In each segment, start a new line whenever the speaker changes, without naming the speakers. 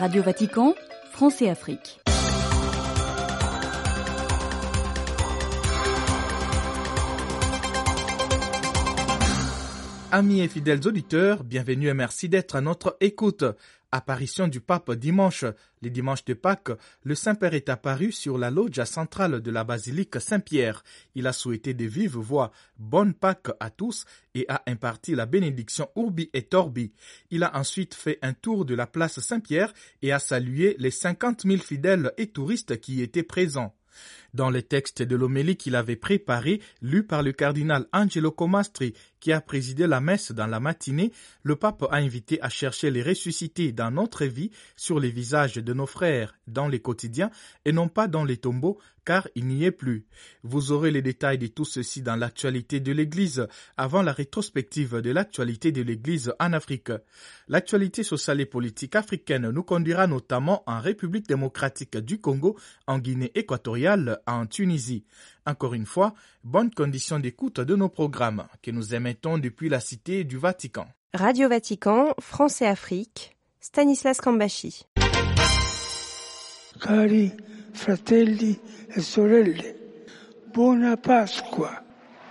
Radio Vatican, France et Afrique.
Amis et fidèles auditeurs, bienvenue et merci d'être à notre écoute. Apparition du pape dimanche. Les dimanches de Pâques, le Saint-Père est apparu sur la loggia centrale de la basilique Saint-Pierre. Il a souhaité de vive voix « Bonne Pâques à tous » et a imparti la bénédiction Urbi et Orbi. Il a ensuite fait un tour de la place Saint-Pierre et a salué les 50 000 fidèles et touristes qui étaient présents. Dans le texte de l'homélie qu'il avait préparé, lu par le cardinal Angelo Comastri, qui a présidé la messe dans la matinée, le pape a invité à chercher les ressuscités dans notre vie, sur les visages de nos frères, dans les quotidiens, et non pas dans les tombeaux, car il n'y est plus. Vous aurez les détails de tout ceci dans l'actualité de l'Église, avant la rétrospective de l'actualité de l'Église en Afrique. L'actualité sociale et politique africaine nous conduira notamment en République démocratique du Congo, en Guinée équatoriale, en Tunisie. Encore une fois, bonne condition d'écoute de nos programmes que nous émettons depuis la Cité du Vatican.
Radio Vatican, France et Afrique, Stanislas Cambashi.
Cari fratelli e sorelle, buona Pasqua.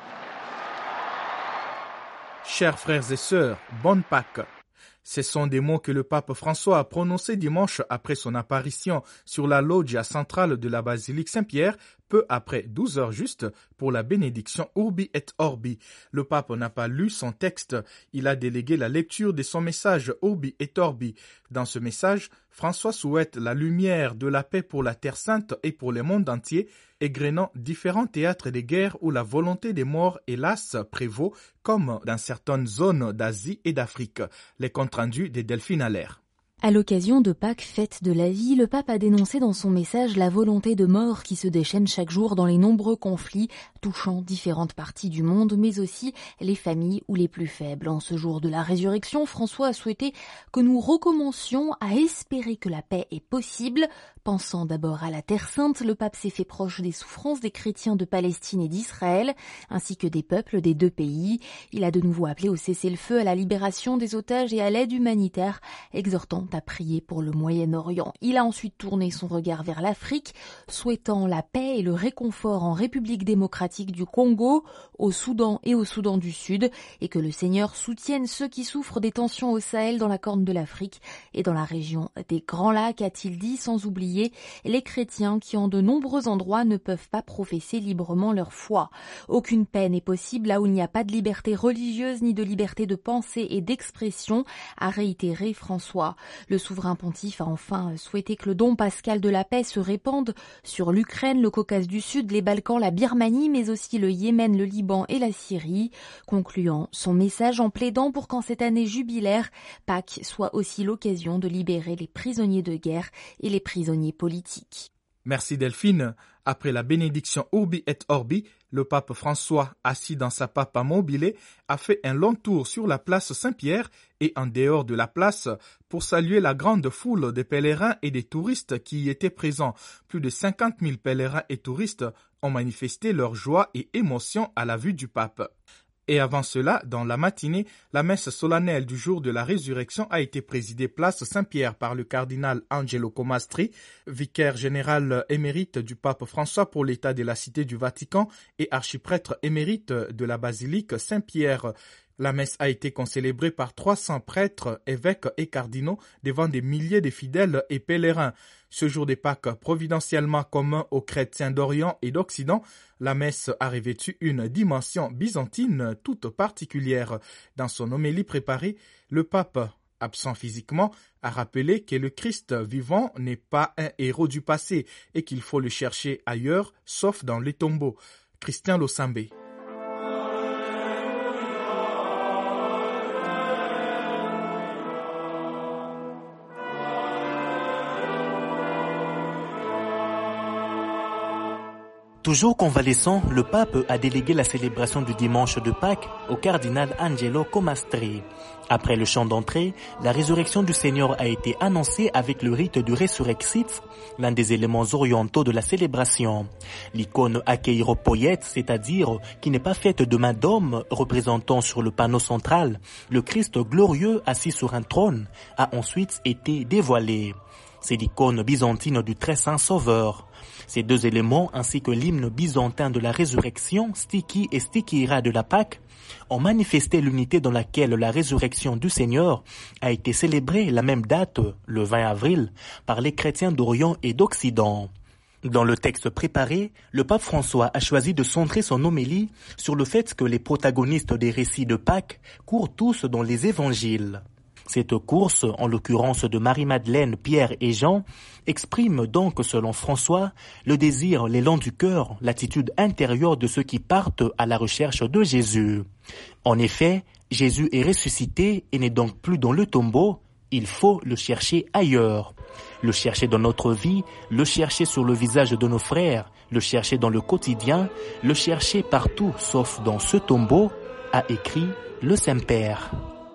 Chers frères et sœurs, bonne Pâques. Ce sont des mots que le pape François a prononcés dimanche après son apparition sur la loggia centrale de la basilique Saint-Pierre, peu après 12 heures juste, pour la bénédiction Urbi et Orbi. Le pape n'a pas lu son texte, il a délégué la lecture de son message Urbi et Orbi. Dans ce message, François souhaite la lumière de la paix pour la Terre Sainte et pour le monde entier, égrenant différents théâtres de guerre où la volonté des morts, hélas, prévaut, comme dans certaines zones d'Asie et d'Afrique. Les comptes rendus de Delphine Allaire.
À l'occasion de Pâques, fête de la vie, le pape a dénoncé dans son message la volonté de mort qui se déchaîne chaque jour dans les nombreux conflits touchant différentes parties du monde, mais aussi les familles ou les plus faibles. En ce jour de la résurrection, François a souhaité que nous recommencions à espérer que la paix est possible. Pensant d'abord à la Terre Sainte, le pape s'est fait proche des souffrances des chrétiens de Palestine et d'Israël, ainsi que des peuples des deux pays. Il a de nouveau appelé au cessez-le-feu, à la libération des otages et à l'aide humanitaire, exhortant à prier pour le Moyen-Orient. Il a ensuite tourné son regard vers l'Afrique, souhaitant la paix et le réconfort en République démocratique du Congo, au Soudan et au Soudan du Sud, et que le Seigneur soutienne ceux qui souffrent des tensions au Sahel, dans la Corne de l'Afrique et dans la région des Grands Lacs, a-t-il dit, sans oublier les chrétiens qui en de nombreux endroits ne peuvent pas professer librement leur foi. Aucune paix n'est possible là où il n'y a pas de liberté religieuse ni de liberté de pensée et d'expression, a réitéré François. Le souverain pontife a enfin souhaité que le don pascal de la paix se répande sur l'Ukraine, le Caucase du Sud, les Balkans, la Birmanie, mais aussi le Yémen, le Liban et la Syrie, concluant son message en plaidant pour qu'en cette année jubilaire, Pâques soit aussi l'occasion de libérer les prisonniers de guerre et les prisonniers politiques.
Merci Delphine. Après la bénédiction Urbi et Orbi, le pape François, assis dans sa papa mobile, a fait un long tour sur la place Saint-Pierre et en dehors de la place pour saluer la grande foule des pèlerins et des touristes qui y étaient présents. Plus de 50 000 pèlerins et touristes ont manifesté leur joie et émotion à la vue du pape. Et avant cela, dans la matinée, la messe solennelle du jour de la résurrection a été présidée place Saint-Pierre par le cardinal Angelo Comastri, vicaire général émérite du pape François pour l'état de la Cité du Vatican et archiprêtre émérite de la basilique Saint-Pierre. La messe a été concélébrée par 300 prêtres, évêques et cardinaux devant des milliers de fidèles et pèlerins. Ce jour des Pâques, providentiellement commun aux chrétiens d'Orient et d'Occident, la messe a revêtu une dimension byzantine toute particulière. Dans son homélie préparée, le pape, absent physiquement, a rappelé que le Christ vivant n'est pas un héros du passé et qu'il faut le chercher ailleurs, sauf dans les tombeaux. Christian Losambé.
Toujours convalescent, le pape a délégué la célébration du dimanche de Pâques au cardinal Angelo Comastri. Après le chant d'entrée, la résurrection du Seigneur a été annoncée avec le rite du Resurrexit, l'un des éléments orientaux de la célébration. L'icône akeiropoiet, c'est-à-dire qui n'est pas faite de main d'homme, représentant sur le panneau central le Christ glorieux assis sur un trône, a ensuite été dévoilée. C'est l'icône byzantine du très saint sauveur. Ces deux éléments, ainsi que l'hymne byzantin de la résurrection, Stiki et Stikira de la Pâque, ont manifesté l'unité dans laquelle la résurrection du Seigneur a été célébrée la même date, le 20 avril, par les chrétiens d'Orient et d'Occident. Dans le texte préparé, le pape François a choisi de centrer son homélie sur le fait que les protagonistes des récits de Pâques courent tous dans les évangiles. Cette course, en l'occurrence de Marie-Madeleine, Pierre et Jean, exprime donc, selon François, le désir, l'élan du cœur, l'attitude intérieure de ceux qui partent à la recherche de Jésus. En effet, Jésus est ressuscité et n'est donc plus dans le tombeau, il faut le chercher ailleurs. Le chercher dans notre vie, le chercher sur le visage de nos frères, le chercher dans le quotidien, le chercher partout sauf dans ce tombeau, a écrit le Saint-Père.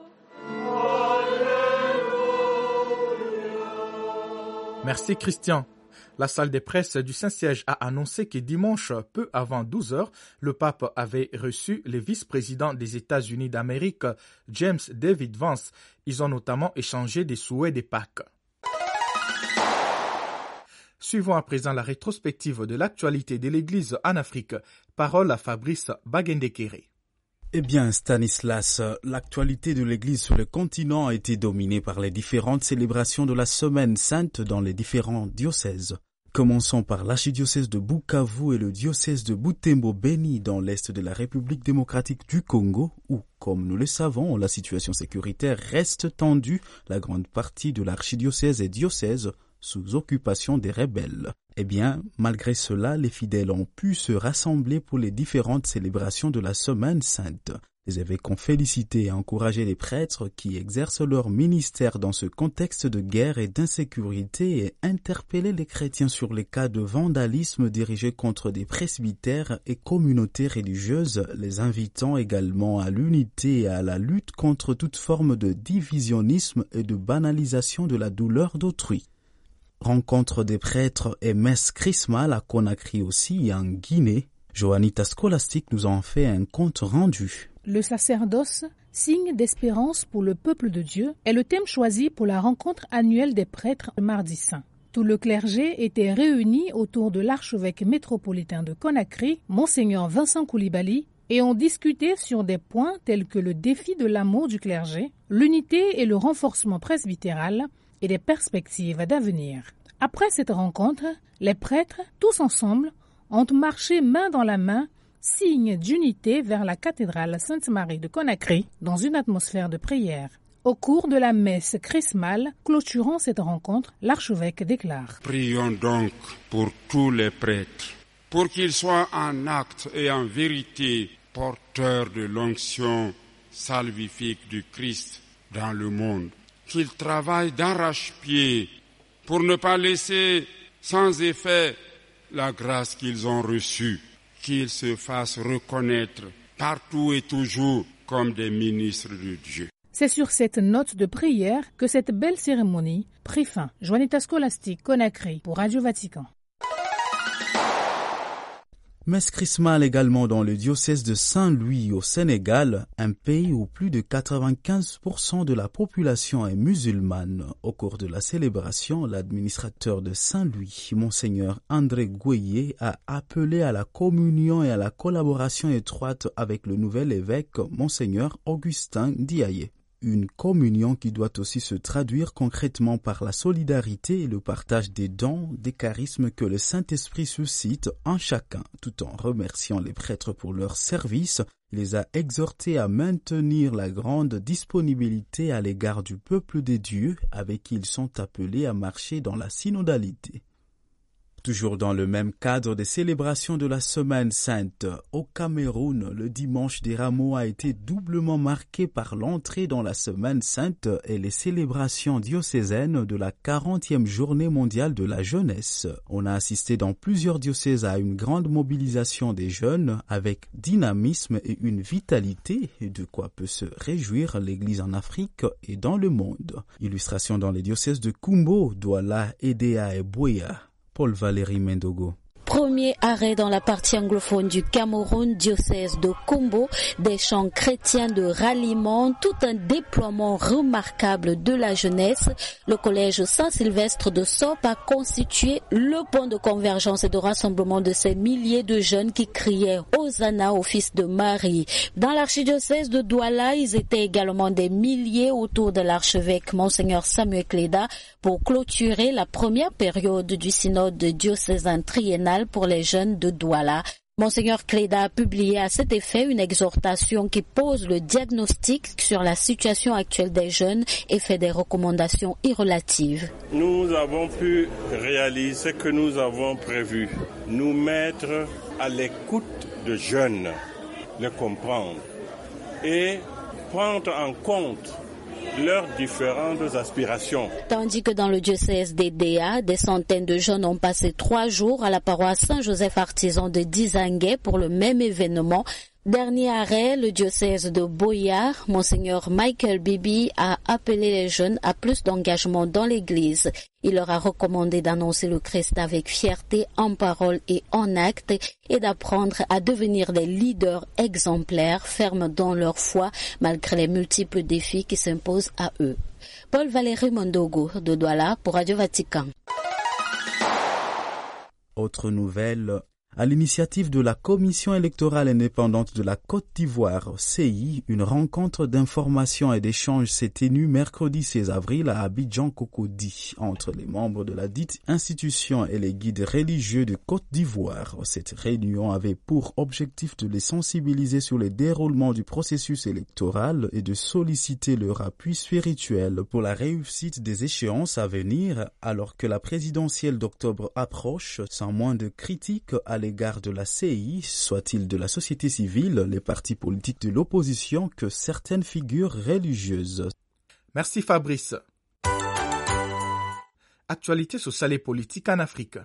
Merci Christian. La salle des presses du Saint-Siège a annoncé que dimanche, peu avant 12h, le pape avait reçu le vice-président des États-Unis d'Amérique, James David Vance. Ils ont notamment échangé des souhaits des Pâques. Suivons à présent la rétrospective de l'actualité de l'Église en Afrique. Parole à Fabrice Bagendekere.
Eh bien, Stanislas, l'actualité de l'Église sur le continent a été dominée par les différentes célébrations de la Semaine Sainte dans les différents diocèses. Commençons par l'archidiocèse de Bukavu et le diocèse de Butembo-Beni dans l'est de la République démocratique du Congo, où, comme nous le savons, la situation sécuritaire reste tendue. La grande partie de l'archidiocèse et diocèse sous occupation des rebelles. Eh bien, malgré cela, les fidèles ont pu se rassembler pour les différentes célébrations de la Semaine Sainte. Les évêques ont félicité et encouragé les prêtres qui exercent leur ministère dans ce contexte de guerre et d'insécurité et interpellé les chrétiens sur les cas de vandalisme dirigés contre des presbytères et communautés religieuses, les invitant également à l'unité et à la lutte contre toute forme de divisionnisme et de banalisation de la douleur d'autrui. Rencontre des prêtres et messe chrismale à Conakry aussi et en Guinée. Joannita Scholastique nous en fait un compte rendu.
Le sacerdoce, signe d'espérance pour le peuple de Dieu, est le thème choisi pour la rencontre annuelle des prêtres Mardi Saint. Tout le clergé était réuni autour de l'archevêque métropolitain de Conakry, Monseigneur Vincent Koulibaly, et ont discuté sur des points tels que le défi de l'amour du clergé, l'unité et le renforcement presbytéral, et des perspectives d'avenir. Après cette rencontre, les prêtres, tous ensemble, ont marché main dans la main, signe d'unité vers la cathédrale Sainte-Marie de Conakry, dans une atmosphère de prière. Au cours de la messe chrismale, clôturant cette rencontre, l'archevêque déclare:
Prions donc pour tous les prêtres, pour qu'ils soient en acte et en vérité porteurs de l'onction salvifique du Christ dans le monde. Qu'ils travaillent d'arrache-pied pour ne pas laisser sans effet la grâce qu'ils ont reçue, qu'ils se fassent reconnaître partout et toujours comme des ministres de Dieu.
C'est sur cette note de prière que cette belle cérémonie prit fin. Joannita Scholastique, Conakry, pour Radio Vatican.
Messe chrismale également dans le diocèse de Saint-Louis au Sénégal, un pays où plus de 95% de la population est musulmane. Au cours de la célébration, l'administrateur de Saint-Louis, Monseigneur André Goueye, a appelé à la communion et à la collaboration étroite avec le nouvel évêque, Monseigneur Augustin Diaye. Une communion qui doit aussi se traduire concrètement par la solidarité et le partage des dons, des charismes que le Saint-Esprit suscite en chacun. Tout en remerciant les prêtres pour leur service, il les a exhortés à maintenir la grande disponibilité à l'égard du peuple des dieux avec qui ils sont appelés à marcher dans la synodalité. Toujours dans le même cadre des célébrations de la Semaine Sainte, au Cameroun, le dimanche des Rameaux a été doublement marqué par l'entrée dans la Semaine Sainte et les célébrations diocésaines de la 40e journée mondiale de la jeunesse. On a assisté dans plusieurs diocèses à une grande mobilisation des jeunes avec dynamisme et une vitalité, de quoi peut se réjouir l'Église en Afrique et dans le monde. Illustration dans les diocèses de Kumbo, Douala, Edea et Buea. Paul-Valéry Mendogo.
Premier arrêt dans la partie anglophone du Cameroun, diocèse de Kumbo, des chants chrétiens de ralliement, tout un déploiement remarquable de la jeunesse. Le collège Saint-Sylvestre de Sop a constitué le point de convergence et de rassemblement de ces milliers de jeunes qui criaient Hosanna au Fils de Marie. Dans l'archidiocèse de Douala, ils étaient également des milliers autour de l'archevêque Monseigneur Samuel Cléda pour clôturer la première période du synode diocésain triennal pour les jeunes de Douala. Monseigneur Cléda a publié à cet effet une exhortation qui pose le diagnostic sur la situation actuelle des jeunes et fait des recommandations irrelatives.
Nous avons pu réaliser ce que nous avons prévu, nous mettre à l'écoute de jeunes, les comprendre et prendre en compte leurs différentes aspirations.
Tandis que dans le diocèse d'Edea, des centaines de jeunes ont passé 3 jours à la paroisse Saint-Joseph Artisan de Dizangué pour le même événement. Dernier arrêt, le diocèse de Boyar, Monseigneur Michael Bibi a appelé les jeunes à plus d'engagement dans l'église. Il leur a recommandé d'annoncer le Christ avec fierté en parole et en acte et d'apprendre à devenir des leaders exemplaires, fermes dans leur foi malgré les multiples défis qui s'imposent à eux. Paul-Valéry Mendogo de Douala pour Radio Vatican.
Autre nouvelle. À l'initiative de la Commission électorale indépendante de la Côte d'Ivoire, CI, une rencontre d'information et d'échange s'est tenue mercredi 16 avril à Abidjan-Cocody entre les membres de la dite institution et les guides religieux de Côte d'Ivoire. Cette réunion avait pour objectif de les sensibiliser sur les déroulements du processus électoral et de solliciter leur appui spirituel pour la réussite des échéances à venir alors que la présidentielle d'octobre approche sans moins de critiques à l'égard de la CI, soit-il de la société civile, les partis politiques de l'opposition que certaines figures religieuses.
Merci Fabrice. Actualité sociale et politique en Afrique.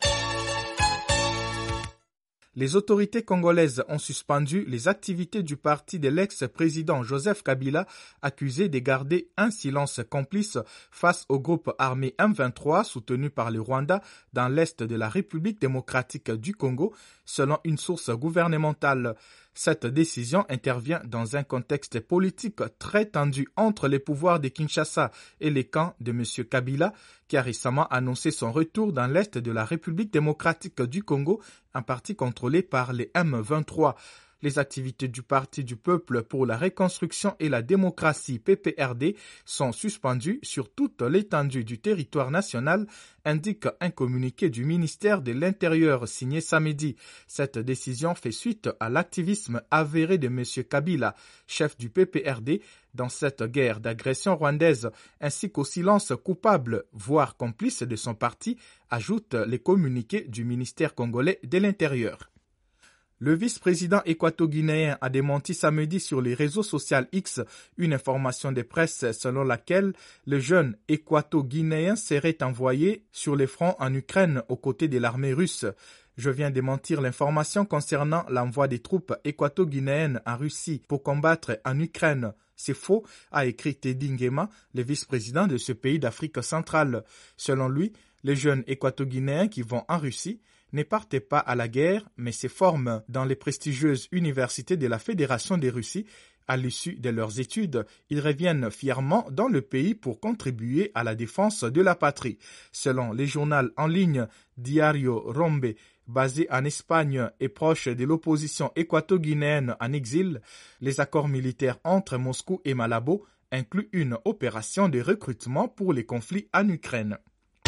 Les autorités congolaises ont suspendu les activités du parti de l'ex-président Joseph Kabila, accusé de garder un silence complice face au groupe armé M23 soutenu par le Rwanda dans l'est de la République démocratique du Congo, selon une source gouvernementale. Cette décision intervient dans un contexte politique très tendu entre les pouvoirs de Kinshasa et les camps de M. Kabila, qui a récemment annoncé son retour dans l'est de la République démocratique du Congo, en partie contrôlée par les M23. Les activités du Parti du Peuple pour la Reconstruction et la Démocratie PPRD sont suspendues sur toute l'étendue du territoire national, indique un communiqué du ministère de l'Intérieur signé samedi. Cette décision fait suite à l'activisme avéré de M. Kabila, chef du PPRD, dans cette guerre d'agression rwandaise, ainsi qu'au silence coupable, voire complice de son parti, ajoutent les communiqués du ministère congolais de l'Intérieur. Le vice-président équato-guinéen a démenti samedi sur les réseaux sociaux X une information de presse selon laquelle le jeune équato-guinéen serait envoyé sur les fronts en Ukraine aux côtés de l'armée russe. Je viens démentir l'information concernant l'envoi des troupes équato-guinéennes en Russie pour combattre en Ukraine. C'est faux, a écrit Teddy Nguema, le vice-président de ce pays d'Afrique centrale. Selon lui, les jeunes équato-guinéens qui vont en Russie ne partent pas à la guerre, mais se forment dans les prestigieuses universités de la Fédération de Russie. À l'issue de leurs études, ils reviennent fièrement dans le pays pour contribuer à la défense de la patrie. Selon les journaux en ligne Diario Rombe, basé en Espagne et proche de l'opposition équato-guinéenne en exil, les accords militaires entre Moscou et Malabo incluent une opération de recrutement pour les conflits en Ukraine.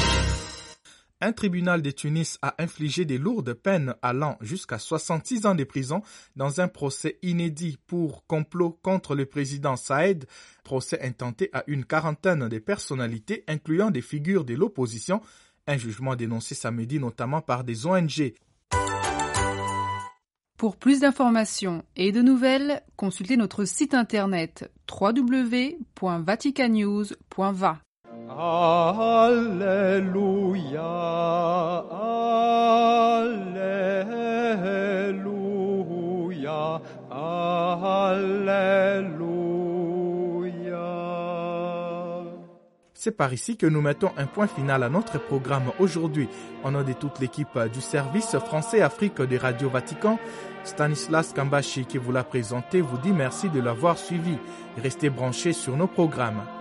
Un tribunal de Tunis a infligé des lourdes peines allant jusqu'à 66 ans de prison dans un procès inédit pour complot contre le président Saïd, procès intenté à une quarantaine de personnalités incluant des figures de l'opposition, Un jugement dénoncé samedi notamment par des ONG.
Pour plus d'informations et de nouvelles, consultez notre site internet www.vaticannews.va.
Alléluia, Alléluia, Alléluia.
C'est par ici que nous mettons un point final à notre programme aujourd'hui. Au nom de toute l'équipe du service français Afrique de Radio Vatican, Stanislas Kambashi qui vous l'a présenté vous dit merci de l'avoir suivi. Restez branchés sur nos programmes.